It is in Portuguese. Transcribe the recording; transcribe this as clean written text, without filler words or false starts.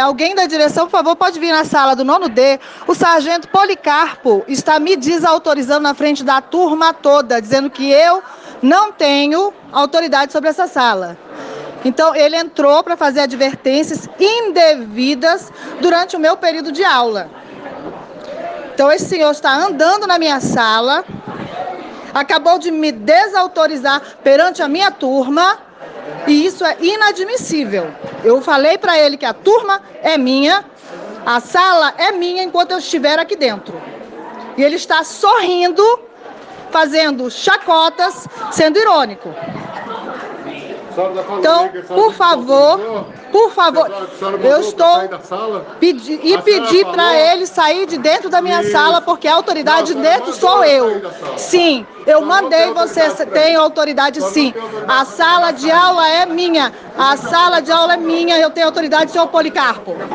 alguém da direção, por favor, pode vir na sala do 9D. O sargento Policarpo está me desautorizando na frente da turma toda, dizendo que eu não tenho autoridade sobre essa sala. Então, ele entrou para fazer advertências indevidas durante o meu período de aula. Então, esse senhor está andando na minha sala, acabou de me desautorizar perante a minha turma, e isso é inadmissível. Eu falei para ele que a turma é minha, a sala é minha enquanto eu estiver aqui dentro. E ele está sorrindo, fazendo chacotas, sendo irônico. Então, por favor, eu estou pedi para ele sair de dentro da minha sala, porque a autoridade dentro sou eu. Sim, eu mandei você, tem autoridade sim. A sala de aula é minha, eu tenho autoridade, senhor Policarpo.